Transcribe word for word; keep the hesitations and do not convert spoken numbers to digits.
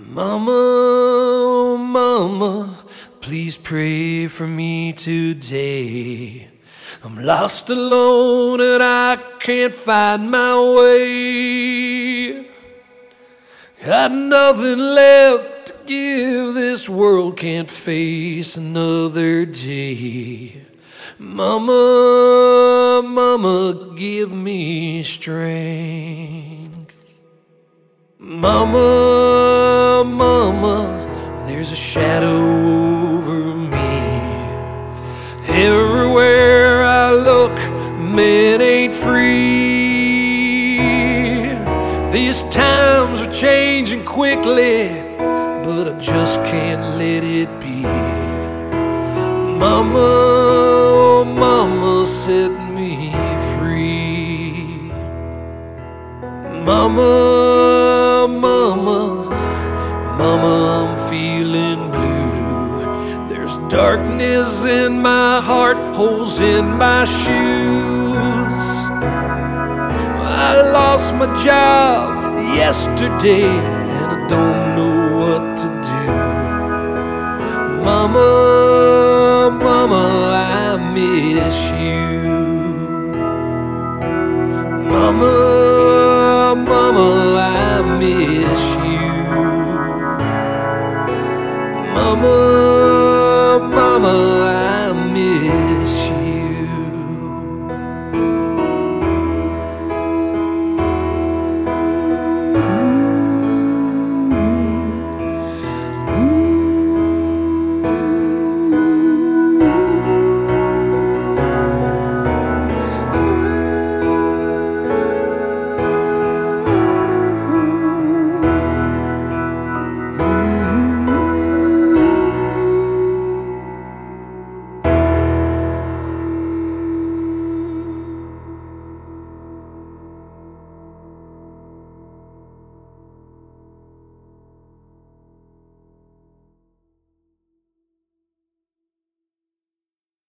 Mama, oh mama, please pray for me today. I'm lost alone and I can't find my way. Got nothing left to give, this world can't face another day. Mama, mama, give me strength. Mama, mama, there's a shadow over me. Everywhere I look, men ain't free. These times are changing quickly, but I just can't let it be. Mama, oh mama, set me free. Mama, mama, mama, I'm feeling blue. There's darkness in my heart, holes in my shoes. I lost my job yesterday and I don't know what to do. Mama, mama, I miss you.